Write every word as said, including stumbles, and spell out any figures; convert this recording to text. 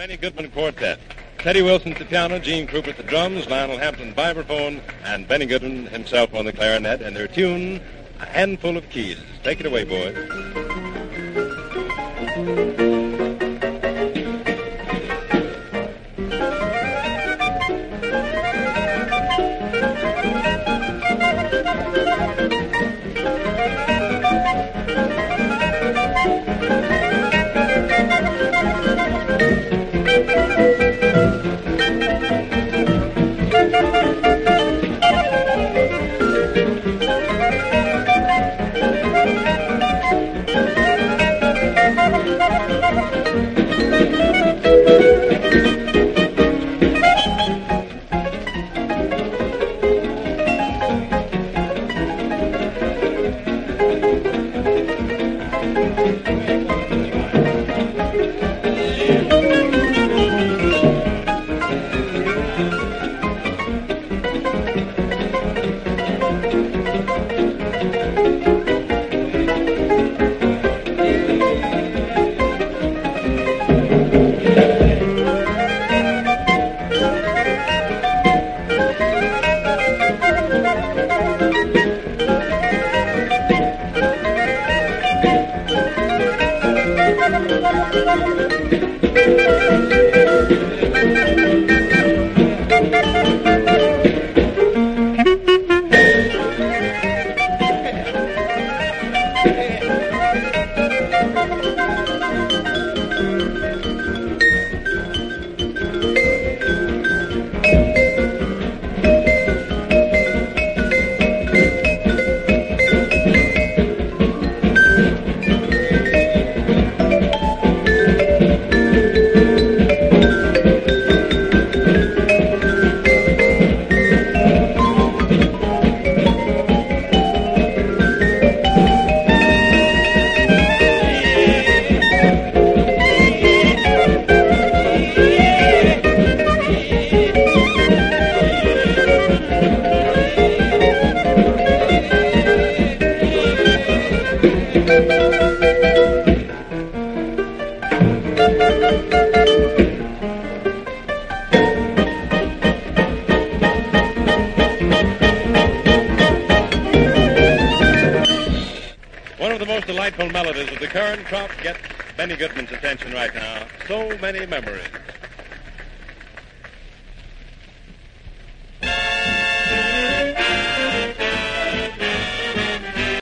Benny Goodman Quartet. Teddy Wilson at the piano, Gene Krupa at the drums, Lionel Hampton vibraphone, and Benny Goodman himself on the clarinet, and their tune, A Handful of Keys. Take it away, boys. One of the most delightful melodies of the current crop gets Benny Goodman's attention right now. So many memories.